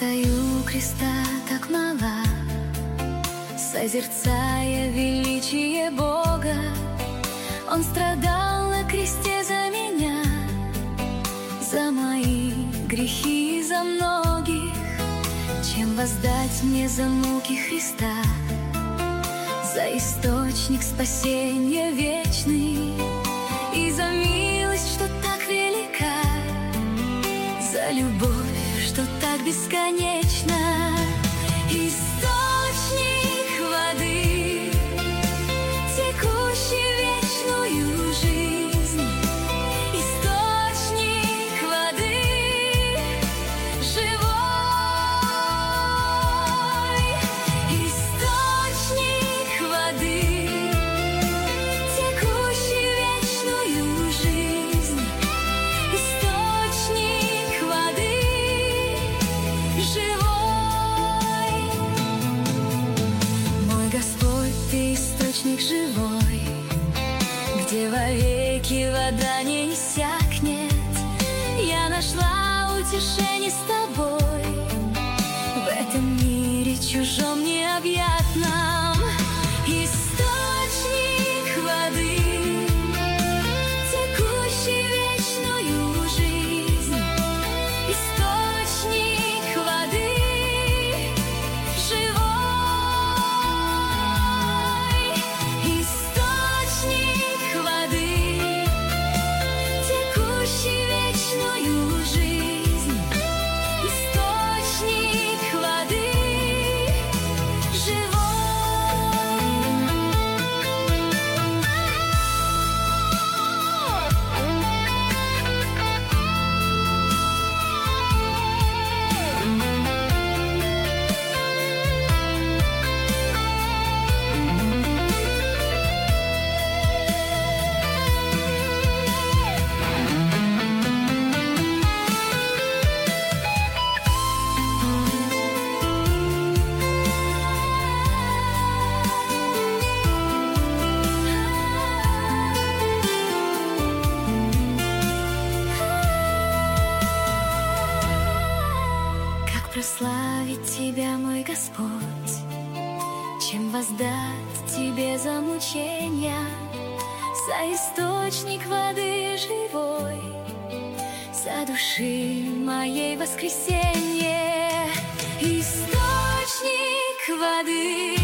стою у креста так мала, созерцая величие Бога. Он страдал на кресте за меня, за мои грехи и за многих. Чем воздать мне за муки Христа, за источник спасения вечный и за милость, что так велика, за любовь, что так бесконечна. Источник воды, текущий вечную жизнь, источник воды живой, источник воды, текущий вечную жизнь, источник воды живой. Мой Господь, Ты источник живой, где вовеки вода не иссякнет. Я нашла утешение с Тобой в этом мире чужом необъятном. Источник воды, текущий вечную жизнь, источник воды живой, источник воды, текущий вечную жизнь, источник воды живой. Прославить Тебя, мой Господь, чем воздать Тебе за мучения, за источник воды живой, за души моей воскресенье. Источник воды,